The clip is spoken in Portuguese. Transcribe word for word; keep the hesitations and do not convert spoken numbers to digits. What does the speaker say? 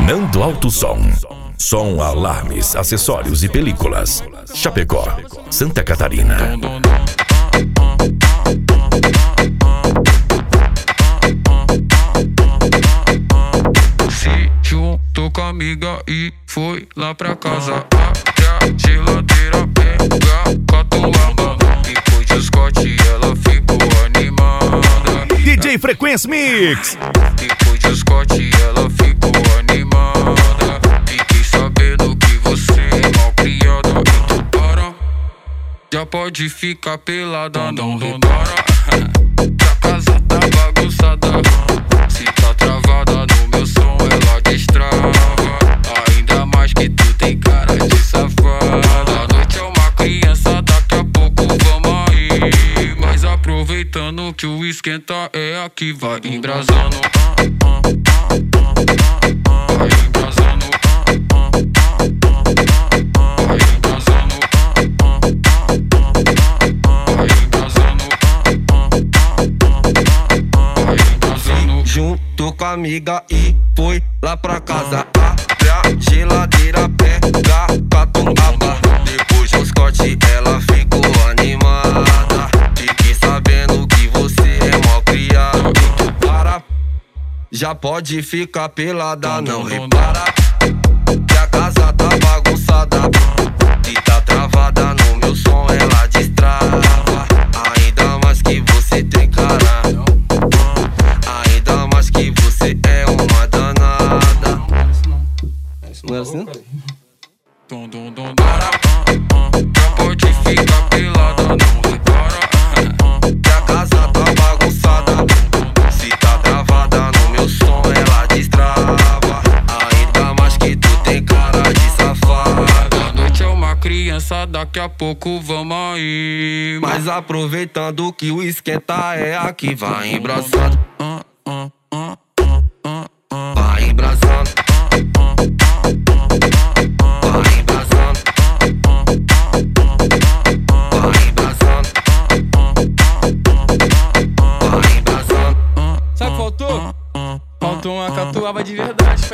Nando Alto Som. Som, alarmes, acessórios e películas. Chapecó, Santa Catarina. Se juntou com a amiga e foi lá pra casa. Abre a geladeira, pega catuaba. Depois de Scott ela ficou animada. D J Frequência Mix. Depois de Scott ela ficou animada. Fiquei sabendo que você é mal criada. Então para, já pode ficar pelada, não repara. Que a casa tá bagunçada. Se tá travada no meu som ela destrava. Ainda mais que tu tem cara de safada. A noite é uma criança, daqui a pouco vamos aí. Mas aproveitando que o esquenta é aqui, vai embrasando. Vai embrasando. Vai embrasando. Vai embrasando. Vai embrasando. Juntou com a amiga e foi lá pra casa. Abre a geladeira, pega catuaba. Depois do Scott ela ficou animada. Fiquei sabendo que você é mal criado. Então para, já pode ficar pelada, não repara. Que a casa tá bagunçada. E tá travada no meu som, ela destrava. Ainda mais que você tem cara. Ainda mais que você é uma danada. Não é assim? Dum, dum, dum, para, já pode ficar pelada, não repara. Que a casa tá bagunçada. Se tá travada no meu som, ela destrava. Ainda mais que tu tem cara de safada. A noite é uma criança, daqui a pouco vamos aí. Mas aproveitando que o esquenta é aqui, vai embraçando. Vai embraçando. Vai embraçando. Vai embraçando. Vai embraçando. Sabe o que faltou? Faltou uma catuaba de verdade.